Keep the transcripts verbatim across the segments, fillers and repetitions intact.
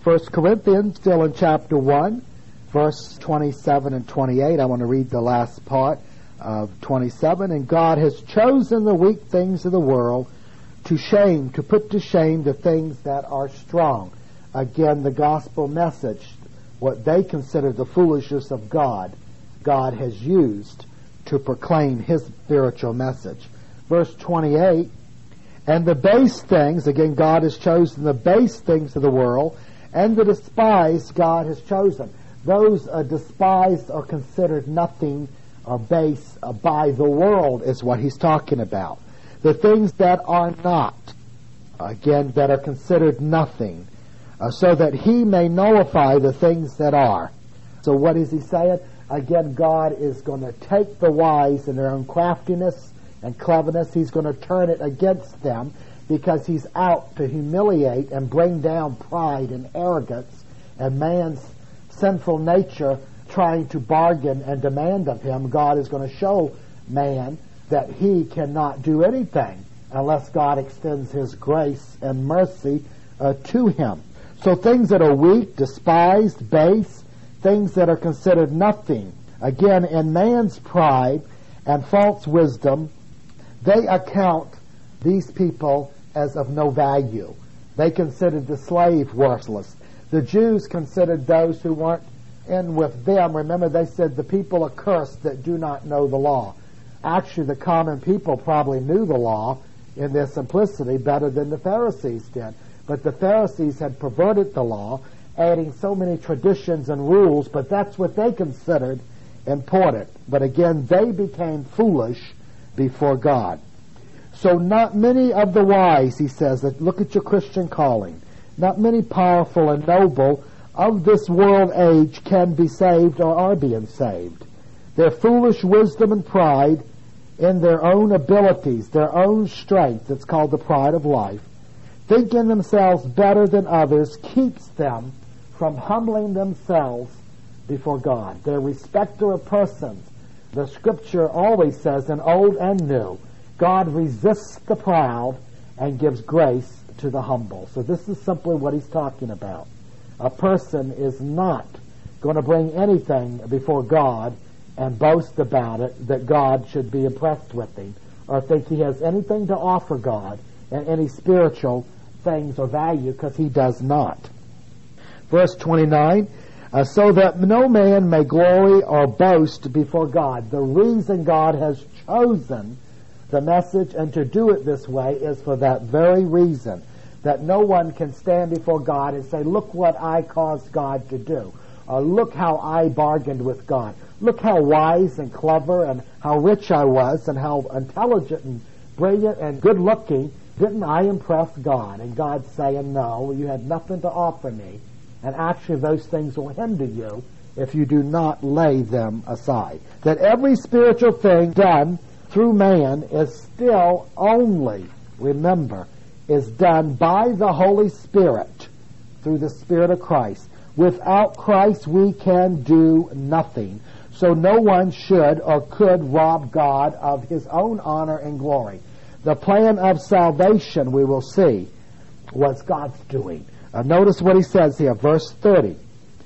First Corinthians, still in chapter one, verse twenty-seven and twenty-eight. I want to read the last part of twenty-seven. And God has chosen the weak things of the world to shame, to put to shame the things that are strong. Again, the gospel message, what they consider the foolishness of God, God has used to proclaim his spiritual message. Verse twenty-eight, and the base things, again, God has chosen the base things of the world, and the despised God has chosen. Those uh, despised are considered nothing or base uh, by the world is what he's talking about. The things that are not, again, that are considered nothing, uh, so that he may nullify the things that are. So what is he saying? Again, God is going to take the wise in their own craftiness and cleverness. He's going to turn it against them because he's out to humiliate and bring down pride and arrogance and man's sinful nature trying to bargain and demand of him. God is going to show man that he cannot do anything unless God extends his grace and mercy uh, to him. So things that are weak, despised, base, things that are considered nothing, again, in man's pride and false wisdom, they account these people as of no value. They considered the slave worthless. The Jews considered those who weren't in with them. Remember, they said the people are cursed that do not know the law. Actually, the common people probably knew the law in their simplicity better than the Pharisees did. But the Pharisees had perverted the law, adding so many traditions and rules, but that's what they considered important. But again, they became foolish before God. So not many of the wise, he says, that look at your Christian calling, not many powerful and noble of this world age can be saved or are being saved. Their foolish wisdom and pride in their own abilities, their own strength, it's called the pride of life, thinking themselves better than others, keeps them from humbling themselves before God. They're respecter of persons. The Scripture always says, in Old and New, God resists the proud and gives grace to the humble. So this is simply what he's talking about. A person is not going to bring anything before God and boast about it that God should be impressed with him or think he has anything to offer God and any spiritual things or value, because he does not. Verse twenty-nine, uh, so that no man may glory or boast before God. The reason God has chosen the message and to do it this way is for that very reason, that no one can stand before God and say, look what I caused God to do, or look how I bargained with God, look how wise and clever and how rich I was and how intelligent and brilliant and good looking. Didn't I impress God? And God's saying, no, you had nothing to offer me. And actually those things will hinder you if you do not lay them aside. That every spiritual thing done through man is still only, remember, is done by the Holy Spirit through the Spirit of Christ. Without Christ we can do nothing. So no one should or could rob God of his own honor and glory. The plan of salvation, we will see, was God's doing. Uh, notice what he says here, verse thirty.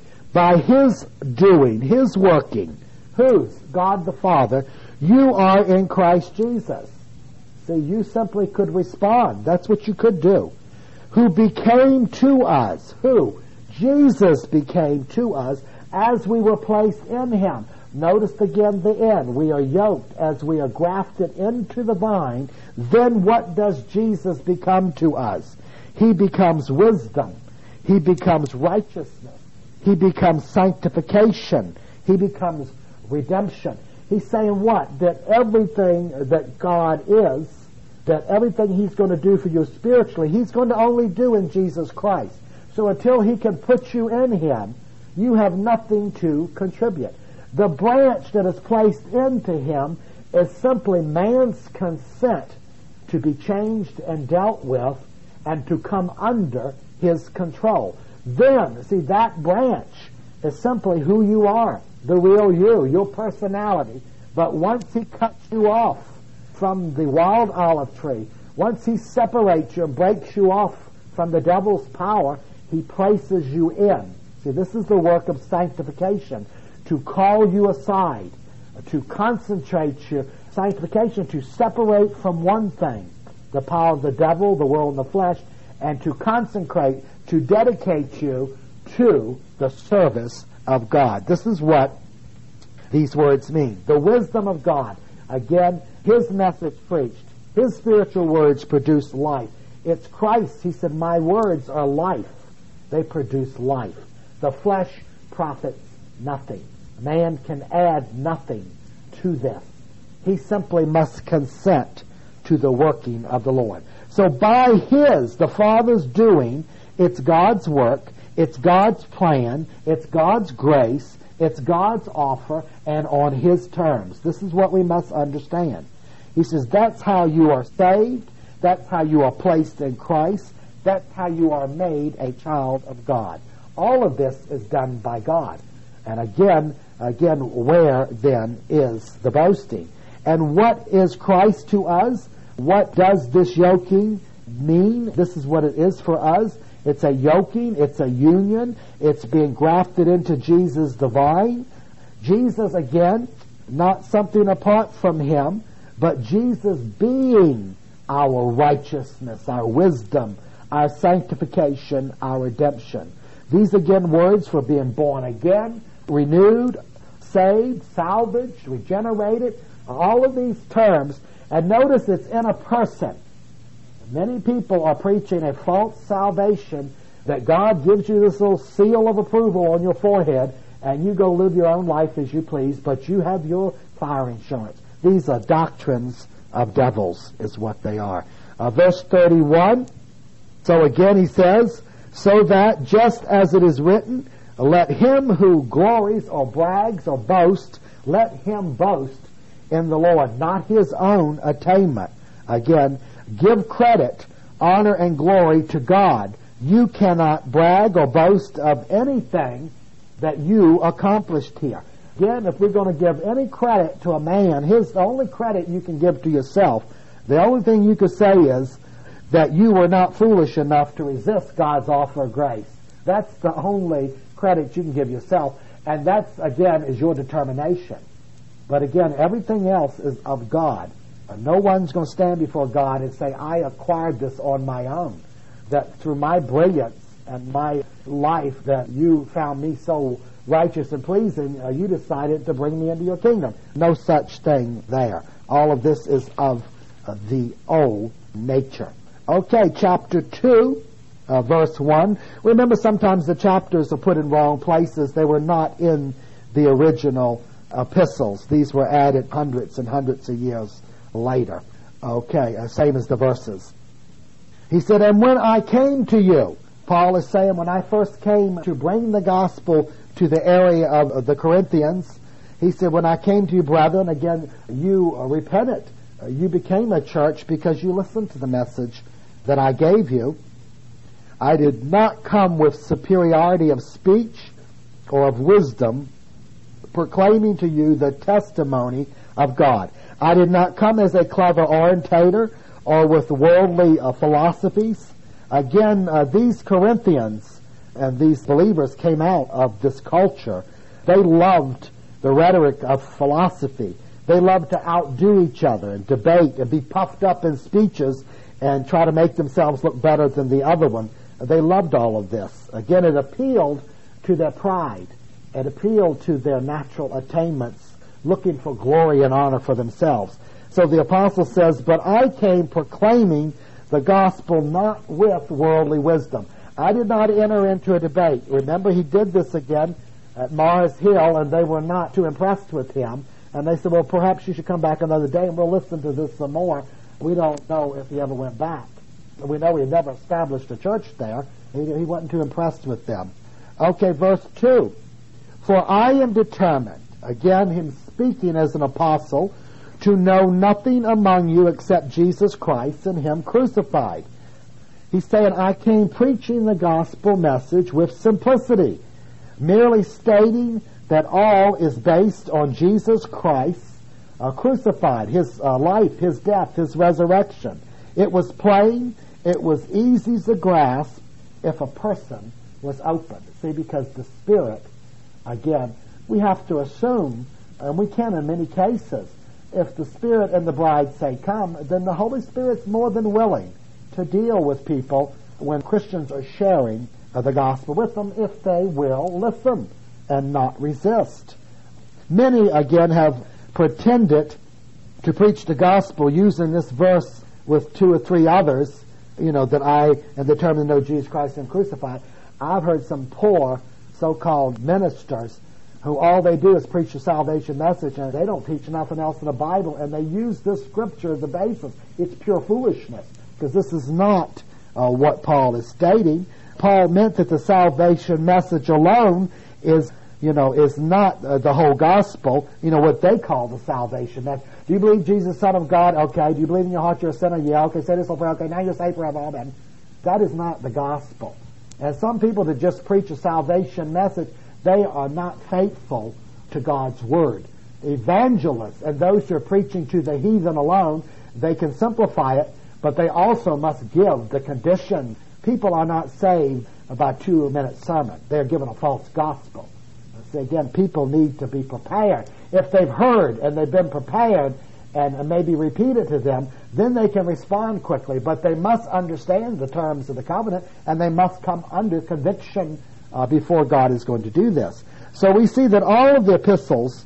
By his doing, his working, whose? God the Father, you are in Christ Jesus. See, you simply could respond. That's what you could do. Who became to us. Who? Jesus became to us as we were placed in him. Notice again the end. We are yoked as we are grafted into the vine. Then what does Jesus become to us? He becomes wisdom. He becomes righteousness. He becomes sanctification. He becomes redemption. He's saying what? That everything that God is, that everything he's going to do for you spiritually, he's going to only do in Jesus Christ. So until he can put you in him, you have nothing to contribute. The branch that is placed into him is simply man's consent to be changed and dealt with and to come under his control. Then, see, that branch is simply who you are, the real you, your personality. But once he cuts you off from the wild olive tree, once he separates you and breaks you off from the devil's power, He places you in. See, this is the work of sanctification, to call you aside, to concentrate you. Sanctification, to separate from one thing, the power of the devil, the world, and the flesh, and to consecrate, to dedicate you to the service of God. This is what these words mean. The wisdom of God. Again, His message preached. His spiritual words produce life. It's Christ. He said, my words are life. They produce life. The flesh profits nothing. Man can add nothing to this. He simply must consent to the working of the Lord. So by His, the Father's doing, it's God's work, it's God's plan, it's God's grace, it's God's offer, and on His terms. This is what we must understand. He says that's how you are saved, that's how you are placed in Christ, that's how you are made a child of God. All of this is done by God. And again, again, where then is the boasting? And what is Christ to us? What does this yoking mean? This is what it is for us. It's a yoking, it's a union, it's being grafted into Jesus the vine. Jesus, again, not something apart from Him, but Jesus being our righteousness, our wisdom, our sanctification, our redemption. These, again, words for being born again, renewed, saved, salvaged, regenerated, all of these terms. And notice it's in a person. Many people are preaching a false salvation, that God gives you this little seal of approval on your forehead and you go live your own life as you please, but you have your fire insurance. These are doctrines of devils is what they are. Uh, verse thirty-one, so again he says, so that just as it is written, let him who glories or brags or boasts, let him boast in the Lord, not his own attainment. Again, give credit, honor, and glory to God. You cannot brag or boast of anything that you accomplished here. Again, if we're going to give any credit to a man, his the only credit you can give to yourself, the only thing you could say is that you were not foolish enough to resist God's offer of grace. That's the only credit you can give yourself, and that's, again, is your determination. But again, everything else is of God. No one's going to stand before God and say, I acquired this on my own, that through my brilliance and my life that you found me so righteous and pleasing, uh, you decided to bring me into your kingdom. No such thing there. All of this is of uh, the old nature. Okay, chapter two, uh, verse one. Remember, sometimes the chapters are put in wrong places. They were not in the original epistles. These were added hundreds and hundreds of years later. Okay, uh, same as the verses. He said, and when I came to you, Paul is saying, when I first came to bring the gospel to the area of, of the Corinthians, he said, when I came to you, brethren, again, you uh, repented. Uh, you became a church because you listened to the message that I gave you. I did not come with superiority of speech or of wisdom, proclaiming to you the testimony of God. I did not come as a clever orator or with worldly uh, philosophies. Again, uh, these Corinthians and these believers came out of this culture. They loved the rhetoric of philosophy. They loved to outdo each other and debate and be puffed up in speeches and try to make themselves look better than the other one. They loved all of this. Again, it appealed to their pride. It appealed to their natural attainments, looking for glory and honor for themselves. So the apostle says, but I came proclaiming the gospel not with worldly wisdom. I did not enter into a debate. Remember, he did this again at Mars Hill, and they were not too impressed with him. And they said, well, perhaps you should come back another day, and we'll listen to this some more. We don't know if he ever went back. We know he never established a church there. He, he wasn't too impressed with them. Okay, verse two. For I am determined, again, him speaking as an apostle, to know nothing among you except Jesus Christ and him crucified. He's saying, I came preaching the gospel message with simplicity, merely stating that all is based on Jesus Christ uh, crucified, his uh, life, his death, his resurrection. It was plain, it was easy to grasp if a person was open. See, because the Spirit, again, we have to assume, and we can in many cases, if the Spirit and the bride say come, then the Holy Spirit's more than willing to deal with people when Christians are sharing uh, the gospel with them, if they will listen and not resist. Many, again, have pretended to preach the gospel using this verse with two or three others, you know, that I am determined to know Jesus Christ and crucified. I've heard some poor so-called ministers who all they do is preach the salvation message, and they don't teach nothing else in the Bible, and they use this scripture as the basis. It's pure foolishness, because this is not uh, what Paul is stating. Paul meant that the salvation message alone is, you know, is not uh, the whole gospel, you know, what they call the salvation message. Do you believe Jesus is the Son of God? Okay. Do you believe in your heart you're a sinner? Yeah. Okay. Say this over. Okay. Now you're saved forever. Amen. That is not the gospel. And some people that just preach a salvation message, they are not faithful to God's Word. Evangelists and those who are preaching to the heathen alone, they can simplify it, but they also must give the condition. People are not saved by a two-minute sermon. They're given a false gospel. So again, people need to be prepared. If they've heard and they've been prepared and maybe repeated to them, then they can respond quickly. But they must understand the terms of the covenant, and they must come under conviction uh, before God is going to do this. So we see that all of the epistles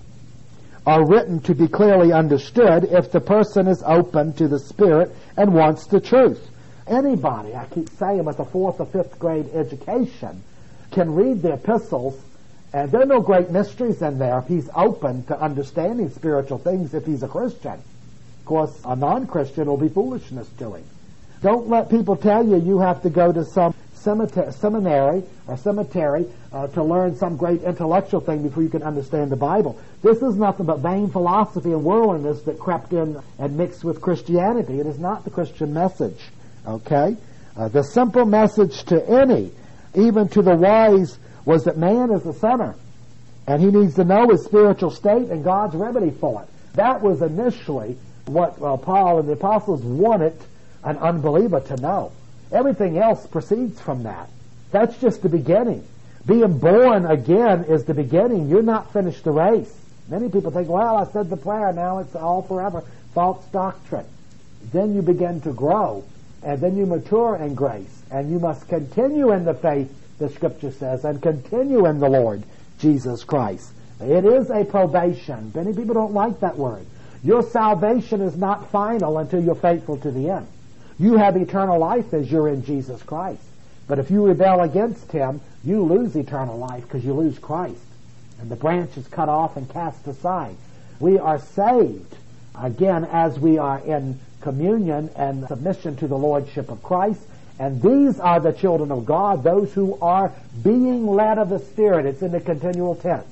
are written to be clearly understood if the person is open to the Spirit and wants the truth. Anybody, I keep saying, with a fourth or fifth grade education can read the epistles, and there are no great mysteries in there if he's open to understanding spiritual things if he's a Christian. Of course, a non-Christian will be foolishness to him. Don't let people tell you you have to go to some cemetery, seminary or cemetery uh, to learn some great intellectual thing before you can understand the Bible. This is nothing but vain philosophy and worldliness that crept in and mixed with Christianity. It is not the Christian message. Okay? Uh, the simple message to any, even to the wise, was that man is a sinner, and he needs to know his spiritual state and God's remedy for it. That was initially what uh, Paul and the apostles wanted an unbeliever to know. Everything else proceeds from that. That's just the beginning. Being born again is the beginning. You're not finished the race. Many people think, well, I said the prayer, now it's all forever. False doctrine. Then you begin to grow, and then you mature in grace, and you must continue in the faith, the Scripture says, and continue in the Lord Jesus Christ. It is a probation. Many people don't like that word. Your salvation is not final until you're faithful to the end. You have eternal life as you're in Jesus Christ. But if you rebel against Him, you lose eternal life because you lose Christ. And the branch is cut off and cast aside. We are saved, again, as we are in communion and submission to the Lordship of Christ. And these are the children of God, those who are being led of the Spirit. It's in the continual tense.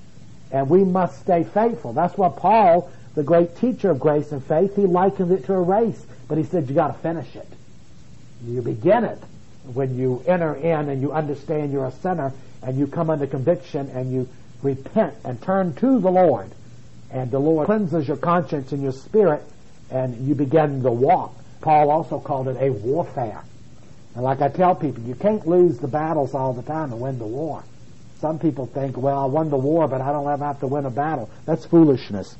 And we must stay faithful. That's why Paul, the great teacher of grace and faith, he likens it to a race. But he said you got to finish it. You begin it when you enter in and you understand you're a sinner and you come under conviction and you repent and turn to the Lord. And the Lord cleanses your conscience and your spirit, and you begin the walk. Paul also called it a warfare. And like I tell people, you can't lose the battles all the time and win the war. Some people think, well, I won the war, but I don't ever have to win a battle. That's foolishness.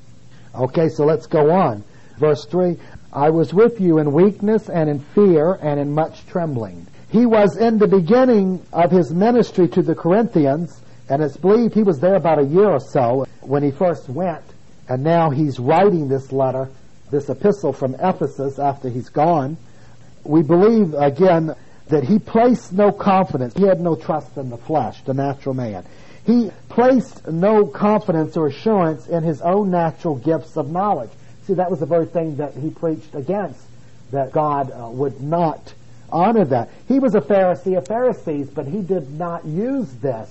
Okay, so let's go on. Verse three, I was with you in weakness and in fear and in much trembling. He was in the beginning of his ministry to the Corinthians, and it's believed he was there about a year or so when he first went, and now he's writing this letter, this epistle from Ephesus after he's gone. We believe, again, that he placed no confidence. He had no trust in the flesh, the natural man. He placed no confidence or assurance in his own natural gifts of knowledge. See, that was the very thing that he preached against, that God uh, would not honor that. He was a Pharisee of Pharisees, but he did not use this,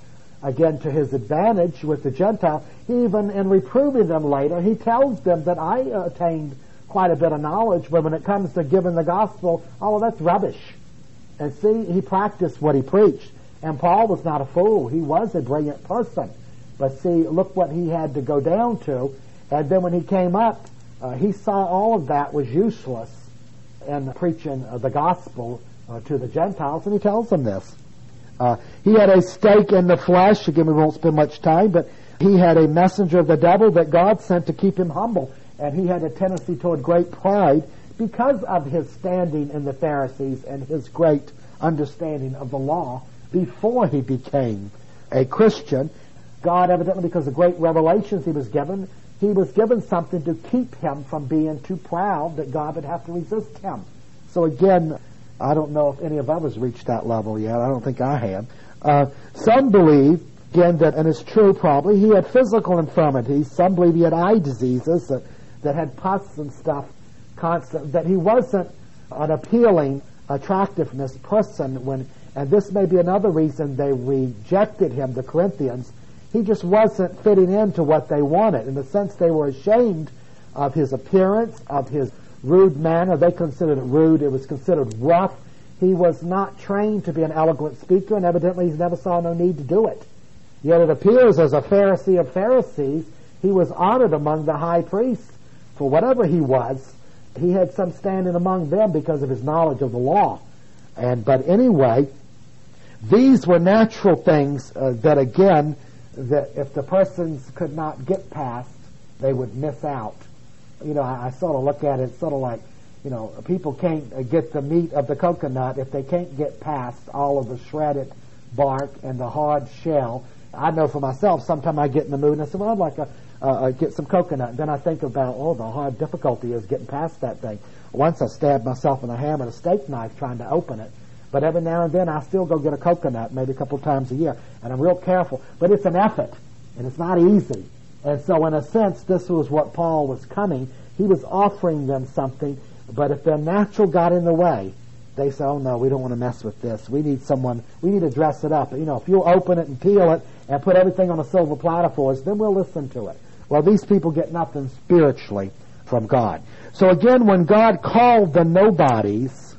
again, to his advantage with the Gentiles. Even in reproving them later, he tells them that I attained quite a bit of knowledge, but when it comes to giving the gospel, oh, that's rubbish. And see, he practiced what he preached. And Paul was not a fool. He was a brilliant person. But see, look what he had to go down to. And then when he came up, uh, he saw all of that was useless in preaching uh, the gospel uh, to the Gentiles, and he tells them this. Uh, he had a stake in the flesh. Again, we won't spend much time, but he had a messenger of the devil that God sent to keep him humble. And he had a tendency toward great pride because of his standing in the Pharisees and his great understanding of the law before he became a Christian. God, evidently, because of great revelations he was given, he was given something to keep him from being too proud that God would have to resist him. So again, I don't know if any of us reached that level yet. I don't think I have. Uh, some believe, again, that, and it's true probably, he had physical infirmities. Some believe he had eye diseases that, that had pus and stuff constant, that he wasn't an appealing, attractiveness person when, and this may be another reason they rejected him, the Corinthians. He just wasn't fitting into what they wanted. In the sense, they were ashamed of his appearance, of his rude manner. They considered it rude. It was considered rough. He was not trained to be an eloquent speaker, and evidently he never saw no need to do it. Yet it appears as a Pharisee of Pharisees, he was honored among the high priests for whatever he was. He had some standing among them because of his knowledge of the law. And but anyway, these were natural things uh, that, again, that if the persons could not get past, they would miss out. You know, I, I sort of look at it sort of like, you know, people can't uh, get the meat of the coconut if they can't get past all of the shredded bark and the hard shell. I know for myself, sometimes I get in the mood and I say, well, I'd like to uh, get some coconut. And then I think about, oh, the hard difficulty is getting past that thing. Once I stabbed myself in the hand with a steak knife trying to open it. But every now and then I still go get a coconut, maybe a couple times a year. And I'm real careful. But it's an effort, and it's not easy. And so in a sense, this was what Paul was coming. He was offering them something. But if their natural got in the way, they say, oh, no, we don't want to mess with this. We need someone, we need to dress it up. You know, if you'll open it and peel it and put everything on a silver platter for us, then we'll listen to it. Well, these people get nothing spiritually from God. So again, when God called the nobodies,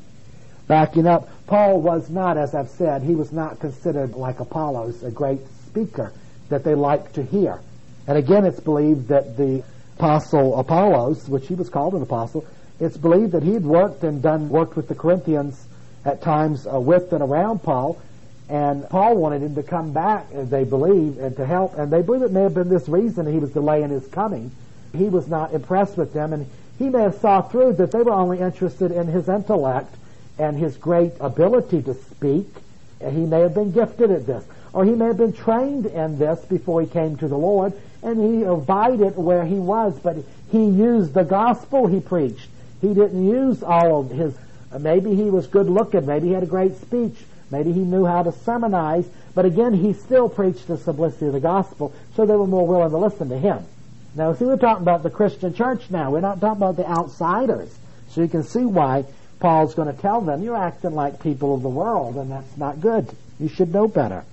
backing up, Paul was not, as I've said, he was not considered like Apollos, a great speaker that they liked to hear. And again, it's believed that the apostle Apollos, which he was called an apostle, it's believed that he had worked and done worked with the Corinthians at times uh, with and around Paul, and Paul wanted him to come back, uh, they believe, and to help. And they believe it may have been this reason he was delaying his coming. He was not impressed with them, and he may have saw through that they were only interested in his intellect and his great ability to speak. And he may have been gifted at this, or he may have been trained in this before he came to the Lord, and he abided where he was, but he used the gospel he preached. He didn't use all of his, uh, maybe he was good looking, maybe he had a great speech, maybe he knew how to sermonize, but again, he still preached the simplicity of the gospel, so they were more willing to listen to him. Now, see, we're talking about the Christian church now. We're not talking about the outsiders. So you can see why Paul's going to tell them, you're acting like people of the world, and that's not good. You should know better.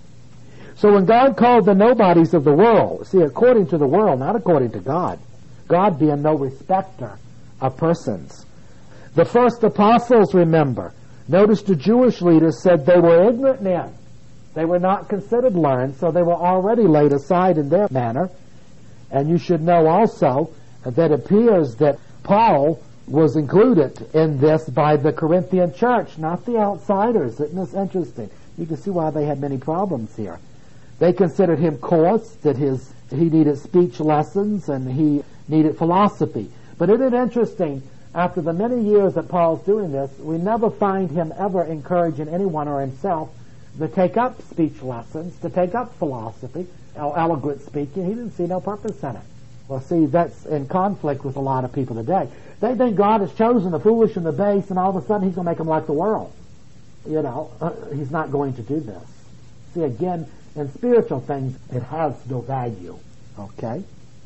So when God called the nobodies of the world, see, according to the world, not according to God, God being no respecter of persons. The first apostles, remember, notice the Jewish leaders said they were ignorant men. They were not considered learned, so they were already laid aside in their manner. And you should know also that it appears that Paul was included in this by the Corinthian church, not the outsiders. Isn't this interesting? You can see why they had many problems here. They considered him coarse, that his he needed speech lessons and he needed philosophy. But isn't it interesting, after the many years that Paul's doing this, we never find him ever encouraging anyone or himself to take up speech lessons, to take up philosophy, or eloquent speaking. He didn't see no purpose in it. Well, see, that's in conflict with a lot of people today. They think God has chosen the foolish and the base, and all of a sudden he's going to make them like the world. You know, uh, he's not going to do this. See, again, in spiritual things, it has no value. Okay?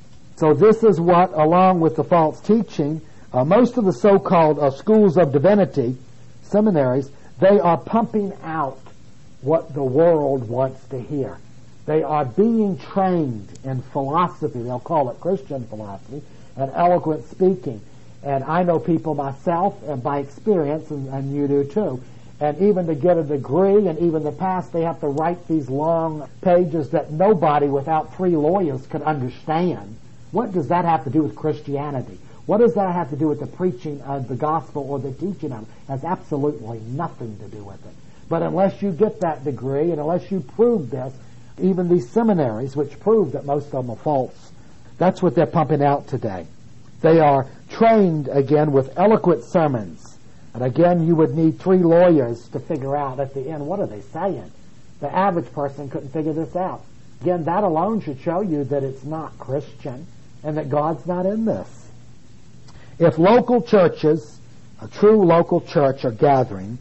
So this is what, along with the false teaching, uh, most of the so-called uh, schools of divinity, seminaries, they are pumping out what the world wants to hear. They are being trained in philosophy. They'll call it Christian philosophy and eloquent speaking. And I know people myself, and by experience, and, and you do too, and even to get a degree, and even the past, they have to write these long pages that nobody without three lawyers could understand. What does that have to do with Christianity? What does that have to do with the preaching of the gospel or the teaching of it? It has absolutely nothing to do with it. But unless you get that degree, and unless you prove this, even these seminaries, which prove that most of them are false, that's what they're pumping out today. They are trained, again, with eloquent sermons. And again, you would need three lawyers to figure out at the end, what are they saying? The average person couldn't figure this out. Again, that alone should show you that it's not Christian and that God's not in this. If local churches, a true local church, are gathering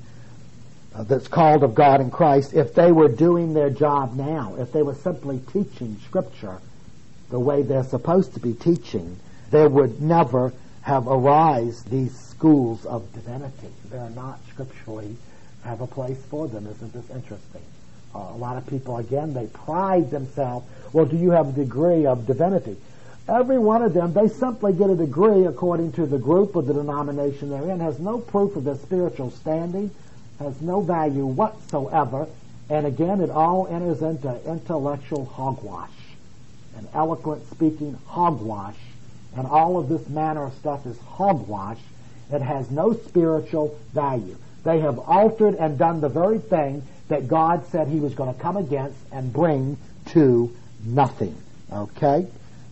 uh, that's called of God in Christ, if they were doing their job now, if they were simply teaching Scripture the way they're supposed to be teaching, there would never have arise these schools of divinity. They're not scripturally have a place for them. Isn't this interesting? Uh, a lot of people, again, they pride themselves. Well, do you have a degree of divinity? Every one of them, they simply get a degree according to the group or the denomination they're in, has no proof of their spiritual standing, has no value whatsoever, and again, it all enters into intellectual hogwash, and eloquent speaking hogwash, and all of this manner of stuff is hogwash. It has no spiritual value. They have altered and done the very thing that God said He was going to come against and bring to nothing. Okay?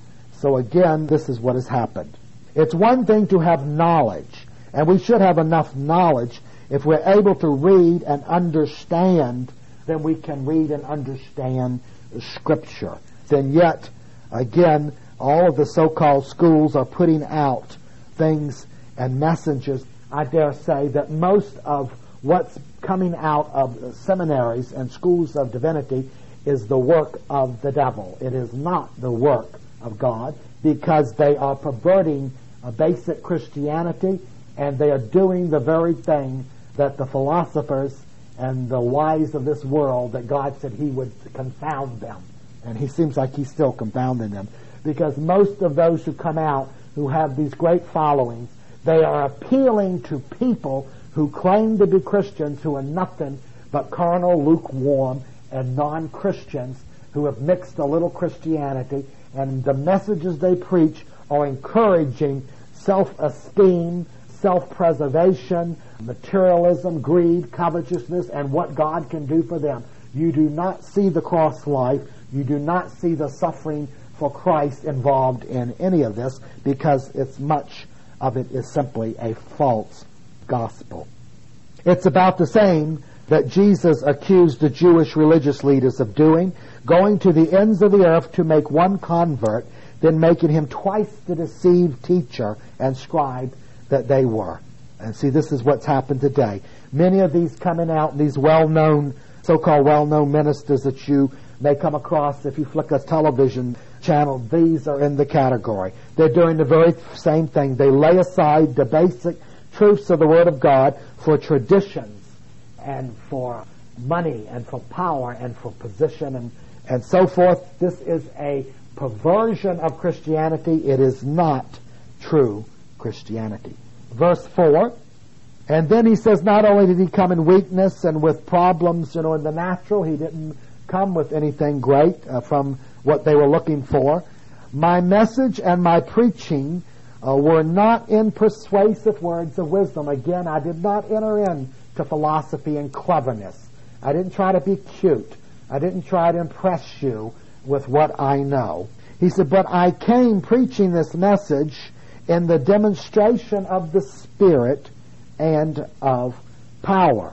So again, this is what has happened. It's one thing to have knowledge, and we should have enough knowledge. If we're able to read and understand, then we can read and understand Scripture. Then yet, again, all of the so-called schools are putting out things and messages. I dare say that most of what's coming out of seminaries and schools of divinity is the work of the devil. It is not the work of God, because they are perverting a basic Christianity, and they are doing the very thing that the philosophers and the wise of this world, that God said He would confound them. And He seems like He's still confounding them, because most of those who come out who have these great followings, they are appealing to people who claim to be Christians who are nothing but carnal, lukewarm, and non-Christians who have mixed a little Christianity, and the messages they preach are encouraging self-esteem, self-preservation, materialism, greed, covetousness, and what God can do for them. You do not see the cross life. You do not see the suffering for Christ involved in any of this, because it's much of it is simply a false gospel. It's about the same that Jesus accused the Jewish religious leaders of doing, going to the ends of the earth to make one convert, then making him twice the deceived teacher and scribe that they were. And see, this is what's happened today. Many of these coming out, these well-known, so-called well-known ministers that you may come across if you flick a television channel, these are in the category. They're doing the very same thing. They lay aside the basic truths of the Word of God for traditions and for money and for power and for position and, and so forth. This is a perversion of Christianity. It is not true Christianity. Verse four, and then he says not only did he come in weakness and with problems, you know, in the natural, he didn't come with anything great uh, from what they were looking for. My message and my preaching uh, were not in persuasive words of wisdom. Again, I did not enter in to philosophy and cleverness. I didn't try to be cute. I didn't try to impress you with what I know. He said, but I came preaching this message in the demonstration of the Spirit and of power.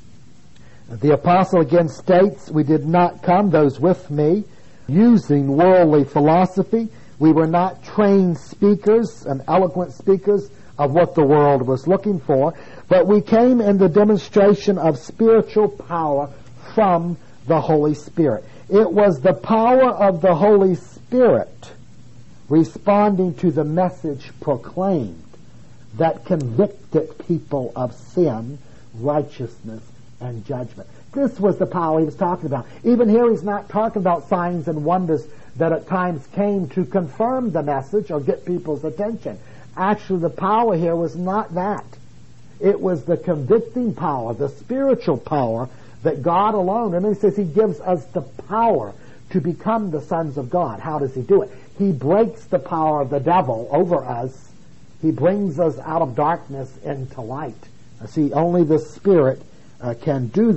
The apostle again states, we did not come, those with me, using worldly philosophy. We were not trained speakers and eloquent speakers of what the world was looking for, but we came in the demonstration of spiritual power from the Holy Spirit. It was the power of the Holy Spirit responding to the message proclaimed that convicted people of sin, righteousness, and judgment. This was the power he was talking about. Even here he's not talking about signs and wonders that at times came to confirm the message or get people's attention. Actually, the power here was not that. It was the convicting power, the spiritual power that God alone, and he says he gives us the power to become the sons of God. How does he do it? He breaks the power of the devil over us. He brings us out of darkness into light. See, only the Spirit uh, can do this.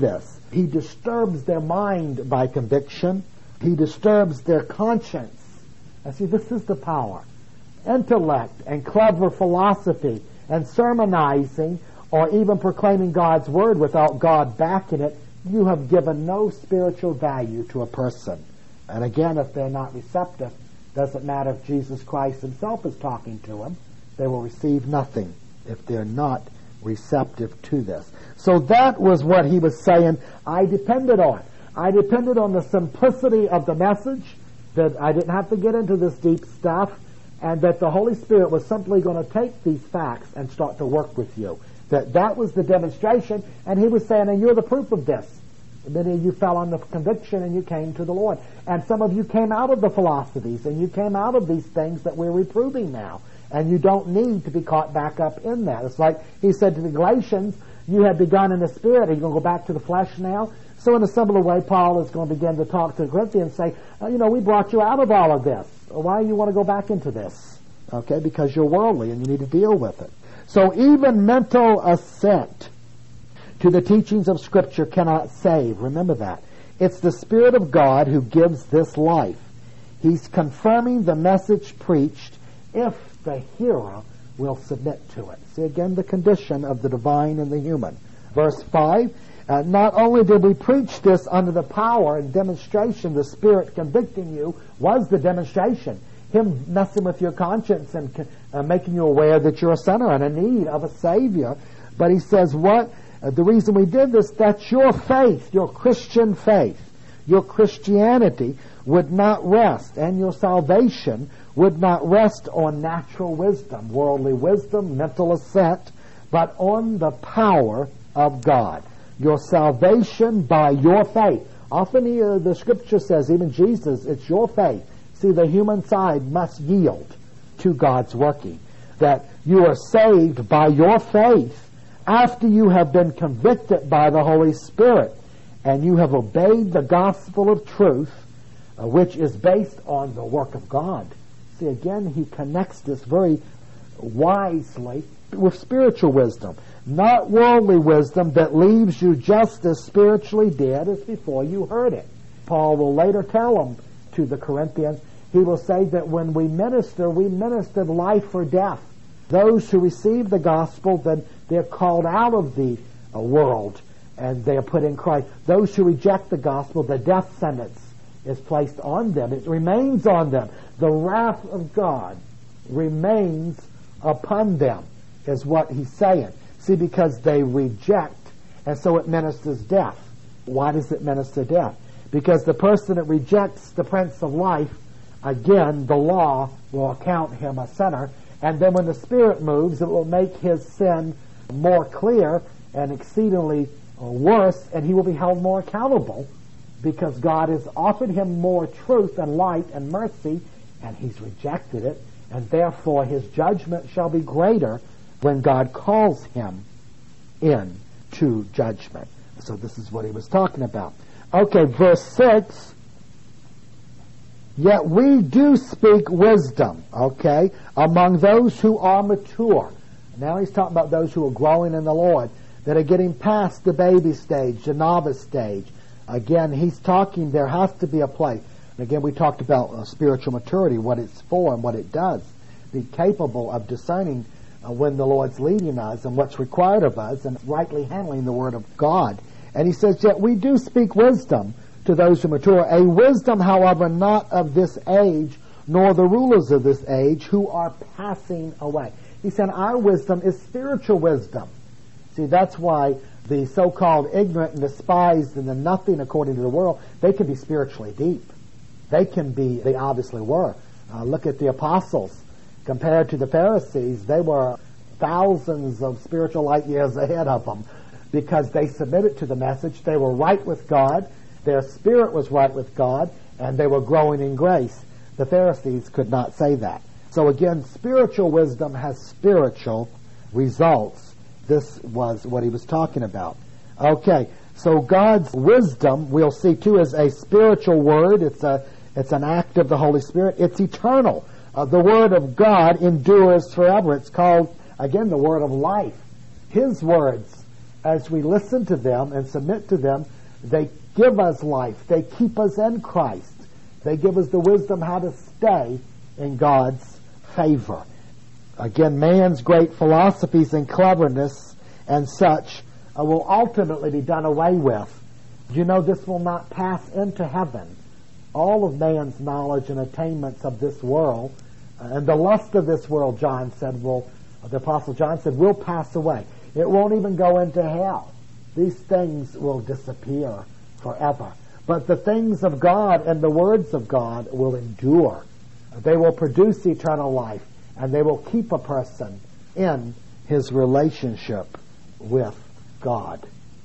He disturbs their mind by conviction. He disturbs their conscience. And see, this is the power. Intellect and clever philosophy and sermonizing or even proclaiming God's word without God backing it, you have given no spiritual value to a person. And again, if they're not receptive, doesn't matter if Jesus Christ himself is talking to them, they will receive nothing if they're not receptive to this. So that was what he was saying I depended on. I depended on the simplicity of the message, that I didn't have to get into this deep stuff, and that the Holy Spirit was simply going to take these facts and start to work with you. That that was the demonstration, and he was saying, and you're the proof of this. Many of you fell under conviction and you came to the Lord. And some of you came out of the philosophies and you came out of these things that we're reproving now. And you don't need to be caught back up in that. It's like he said to the Galatians, you have begun in the Spirit. Are you going to go back to the flesh now? So in a similar way, Paul is going to begin to talk to the Corinthians and say, oh, you know, we brought you out of all of this. Why do you want to go back into this? Okay, because you're worldly and you need to deal with it. So even mental assent to the teachings of Scripture cannot save. Remember that. It's the Spirit of God who gives this life. He's confirming the message preached if the hearer will submit to it. See again the condition of the divine and the human. Verse five, uh, not only did we preach this under the power and demonstration, the Spirit convicting you was the demonstration. Him messing with your conscience and uh, making you aware that you're a sinner and in need of a Savior. But he says what? Uh, the reason we did this, that your faith, your Christian faith, your Christianity would not rest, and your salvation would not rest on natural wisdom, worldly wisdom, mental assent, but on the power of God. Your salvation by your faith. Often uh, the Scripture says, even Jesus, it's your faith. See, the human side must yield to God's working. That you are saved by your faith after you have been convicted by the Holy Spirit and you have obeyed the gospel of truth, uh, which is based on the work of God. See, again, he connects this very wisely with spiritual wisdom. Not worldly wisdom that leaves you just as spiritually dead as before you heard it. Paul will later tell them to the Corinthians, he will say that when we minister, we minister life or death. Those who receive the gospel, then they're called out of the uh, world and they are put in Christ. Those who reject the gospel, the death sentence is placed on them. It remains on them. The wrath of God remains upon them, is what he's saying. See, because they reject, and so it ministers death. Why does it minister death? Because the person that rejects the Prince of Life, again, the law will account him a sinner, and then when the Spirit moves, it will make his sin more clear and exceedingly worse, and he will be held more accountable because God has offered him more truth and light and mercy, and he's rejected it, and therefore his judgment shall be greater when God calls him in to judgment. So this is what he was talking about. Okay, verse six. Yet we do speak wisdom, okay, among those who are mature. Now he's talking about those who are growing in the Lord, that are getting past the baby stage, the novice stage. Again, he's talking, there has to be a place. And again, we talked about uh, spiritual maturity, what it's for and what it does. Be capable of discerning uh, when the Lord's leading us and what's required of us and rightly handling the Word of God. And he says, yet we do speak wisdom to those who mature, a wisdom, however, not of this age, nor the rulers of this age, who are passing away. He said our wisdom is spiritual wisdom. See, that's why the so-called ignorant and despised and the nothing according to the world, they can be spiritually deep. They can be, they obviously were. Uh, look at the apostles. Compared to the Pharisees, they were thousands of spiritual light years ahead of them because they submitted to the message. They were right with God. Their spirit was right with God, and they were growing in grace. The Pharisees could not say that. So again, spiritual wisdom has spiritual results. This was what he was talking about. Okay, so God's wisdom, we'll see too, is a spiritual word. It's a it's an act of the Holy Spirit. It's eternal. Uh, the Word of God endures forever. It's called, again, the Word of life. His words, as we listen to them and submit to them, They give us life. They keep us in Christ. They give us the wisdom how to stay in God's favor. Again, man's great philosophies and cleverness and such uh, will ultimately be done away with. You know, this will not pass into heaven. All of man's knowledge and attainments of this world uh, and the lust of this world, John said, will, the Apostle John said, will pass away. It won't even go into hell. These things will disappear forever. But the things of God and the words of God will endure. They will produce eternal life, and they will keep a person in his relationship with God.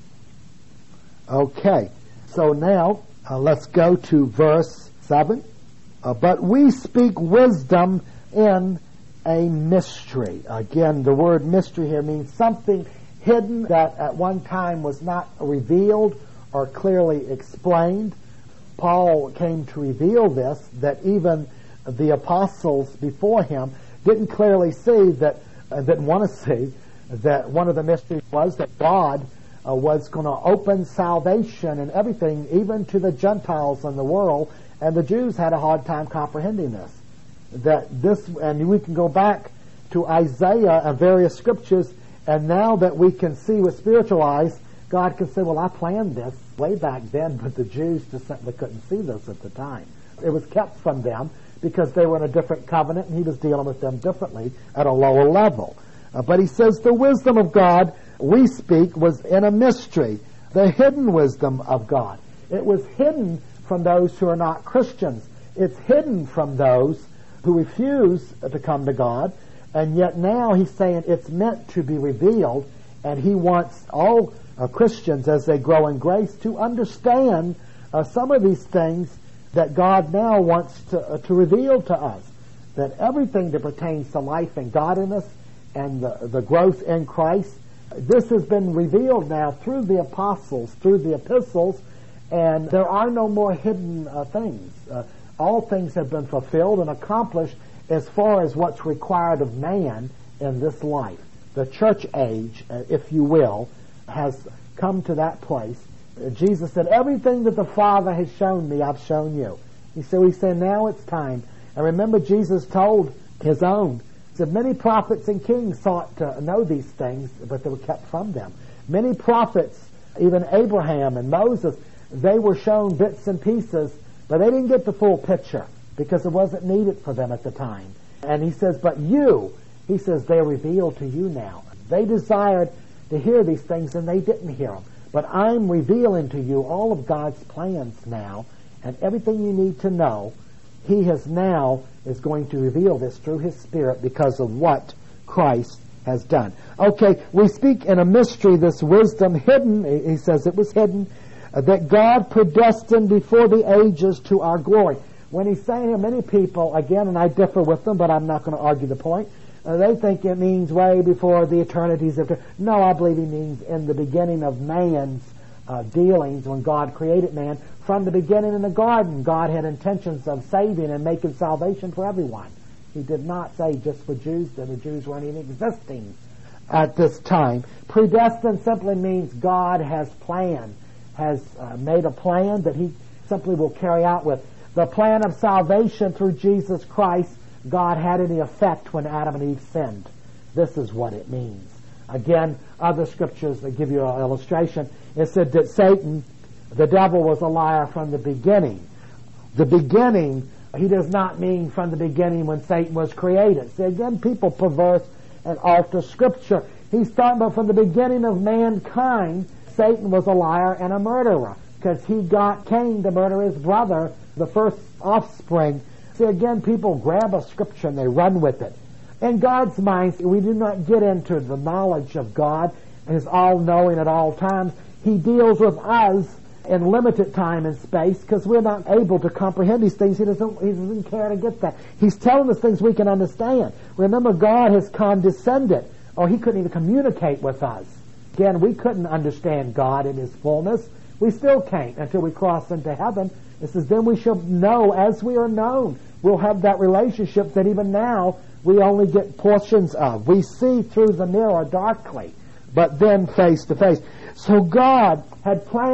Okay, so now uh, let's go to verse seven. Uh, but we speak wisdom in a mystery. Again, the word mystery here means something hidden that at one time was not revealed or clearly explained. Paul came to reveal this, that even the apostles before him didn't clearly see that, uh, didn't want to see that one of the mysteries was that God uh, was going to open salvation and everything, even to the Gentiles in the world, and the Jews had a hard time comprehending this. That this, and we can go back to Isaiah and various scriptures, and now that we can see with spiritual eyes, God can say, well, I planned this way back then, but the Jews just simply couldn't see this at the time. It was kept from them because they were in a different covenant, and he was dealing with them differently at a lower level. Uh, but he says the wisdom of God we speak was in a mystery, the hidden wisdom of God. It was hidden from those who are not Christians. It's hidden from those who refuse to come to God, and yet now he's saying it's meant to be revealed, and he wants all uh, Christians, as they grow in grace, to understand uh, some of these things that God now wants to, uh, to reveal to us. That everything that pertains to life and godliness and the, the growth in Christ, this has been revealed now through the apostles, through the epistles, and there are no more hidden uh, things. Uh, all things have been fulfilled and accomplished as far as what's required of man in this life. The church age, uh, if you will, has come to that place. Uh, Jesus said, everything that the Father has shown me, I've shown you. He said, we say now it's time. And remember, Jesus told his own, he said, many prophets and kings sought to know these things, but they were kept from them. Many prophets, even Abraham and Moses, they were shown bits and pieces, but they didn't get the full picture because it wasn't needed for them at the time. And he says, but you, he says, they're revealed to you now. They desired to hear these things and they didn't hear them. But I'm revealing to you all of God's plans now, and everything you need to know, he has now is going to reveal this through his Spirit because of what Christ has done. Okay, we speak in a mystery, this wisdom hidden, he says it was hidden, uh, that God predestined before the ages to our glory. When he's saying here, many people, again, and I differ with them, but I'm not going to argue the point, uh, they think it means way before the eternities of... No, I believe he means in the beginning of man's uh, dealings, when God created man. From the beginning in the garden, God had intentions of saving and making salvation for everyone. He did not say just for Jews, that the Jews weren't even existing at this time. Predestined simply means God has planned, has uh, made a plan that he simply will carry out with. The plan of salvation through Jesus Christ, God had any effect when Adam and Eve sinned. This is what it means. Again, other scriptures that give you an illustration. It said that Satan, the devil, was a liar from the beginning. The beginning, he does not mean from the beginning when Satan was created. See, again, people perverse and alter Scripture. He's talking about from the beginning of mankind, Satan was a liar and a murderer because he got Cain to murder his brother, the first offspring. See, again, people grab a Scripture and they run with it. In God's mind, we do not get into the knowledge of God and his all-knowing at all times. He deals with us in limited time and space because we're not able to comprehend these things. He doesn't, he doesn't care to get that. He's telling us things we can understand. Remember, God has condescended, or he couldn't even communicate with us. Again, we couldn't understand God in his fullness. We still can't until we cross into heaven. It says, then we shall know as we are known. We'll have that relationship that even now we only get portions of. We see through the mirror darkly, but then face to face. So God had planned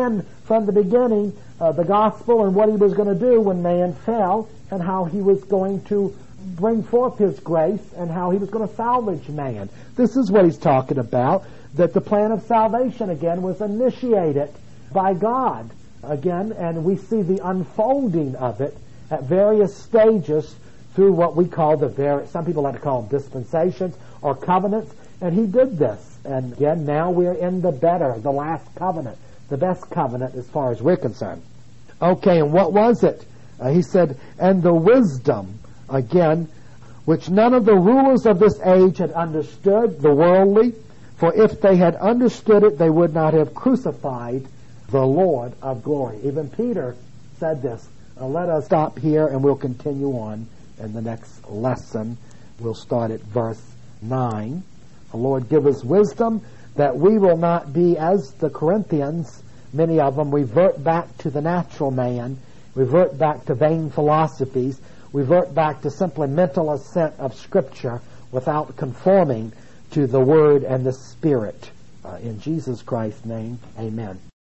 from the beginning uh, the gospel and what he was going to do when man fell, and how he was going to bring forth his grace and how he was going to salvage man. This is what he's talking about. That the plan of salvation, again, was initiated by God, again, and we see the unfolding of it at various stages through what we call the various, some people like to call them dispensations or covenants, and he did this. And again, now we're in the better, the last covenant, the best covenant as far as we're concerned. Okay, and what was it? Uh, he said, and the wisdom, again, which none of the rulers of this age had understood, the worldly, for if they had understood it, they would not have crucified the Lord of glory. Even Peter said this. Uh, let us stop here, and we'll continue on in the next lesson. We'll start at verse nine. The Lord give us wisdom that we will not be as the Corinthians, many of them revert back to the natural man, revert back to vain philosophies, revert back to simply mental assent of Scripture without conforming to the Word and the Spirit. Uh, in Jesus Christ's name, amen.